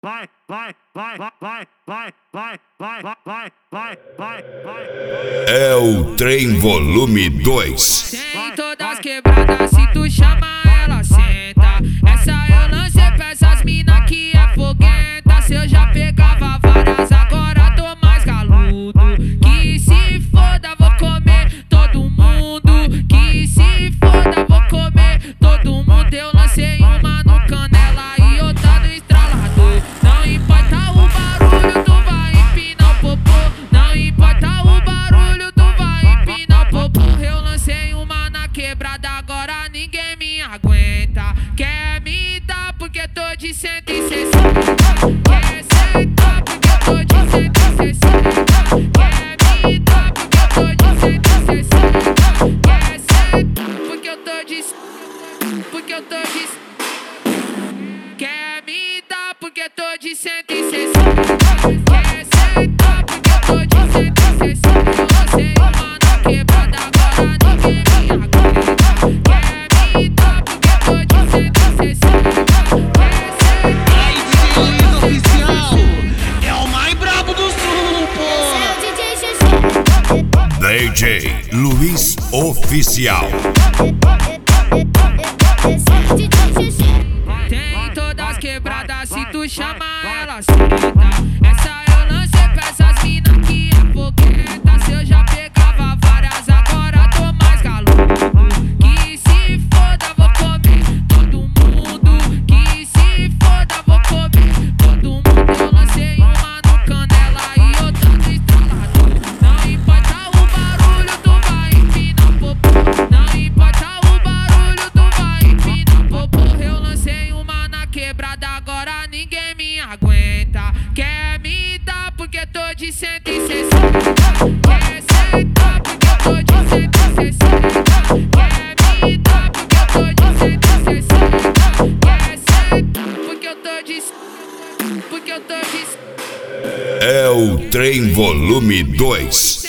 É o Trem Volume 2. Tem todas quebradas, se tu chama ela senta. Essa eu lancei pra essas mina que é foguenta. Se eu já pegava várias, agora tô mais galudo. Que se foda, vou comer todo mundo. Que se foda, vou comer todo mundo. Eu lancei uma no canela e outra no estralador. Não importa o barulho, tu vai empinar o popô. Não importa o barulho, tu vai empinar o popô. Eu lancei uma na quebrada, agora ninguém me aguenta. Quer me dar porque tô de 160. Quer sentar porque eu tô de 160. Quer me dar porque eu tô de 160. Quer sentar porque eu tô de... Porque eu tô de... Quer me dar porque eu tô de 160. Quer sentar porque eu tô de 160. Eu lancei uma na quebrada, agora ninguém me aguenta. Quer me dar porque eu tô de 160. Quer sentar Aí, DJ Luiz Oficial é o mais brabo do sul, pô. DJ Luiz Oficial. Tem todas quebradas, se tu chama ela senta. Essa eu lancei pra essas mina que é fogueta. Se eu já pegava várias, agora tô mais galudo. Que se foda, vou comer todo mundo. Que se foda, vou comer todo mundo. Eu lancei uma no canela e outra no estralador. Não importa o barulho, tu vai empinar o popô. Não importa o barulho, tu vai empinar o popô. Eu lancei uma na quebrada, agora ninguém me aguenta. Quer me dar porque tô de 160. Quer sentar porque eu tô de 160. Quer me dar porque eu tô de 160. Quer sentar porque eu tô de... Porque eu tô de... É o Trem Volume 2.